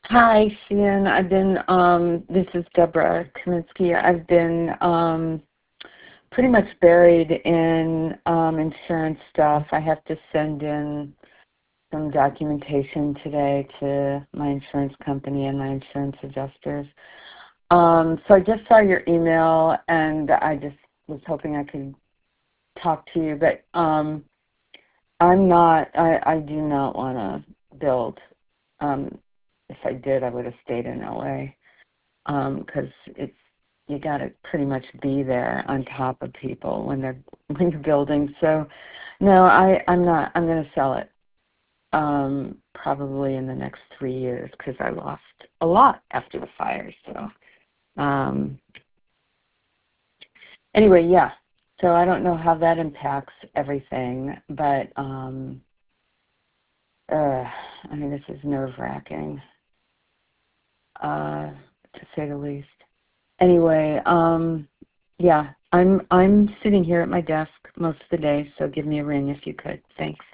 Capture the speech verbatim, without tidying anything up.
Hi, Cian. I've been, um, this is Deborah Kaminsky. I've been um, pretty much buried in um, insurance stuff. I have to send in some documentation today to my insurance company and my insurance adjusters. Um, so I just saw your email, and I just was hoping I could talk to you, but um, I'm not, I, I do not want to build. Um, if I did, I would have stayed in L A. Because it's you got to pretty much be there on top of people when they're when you're building. So, no, I I'm not. I'm going to sell it um, probably in the next three years because I lost a lot after the fire. So, um, anyway, yeah. So I don't know how that impacts everything, but um, uh, I mean, this is nerve-wracking, uh, to say the least. Anyway, um, yeah, I'm I'm sitting here at my desk most of the day, so give me a ring if you could. Thanks.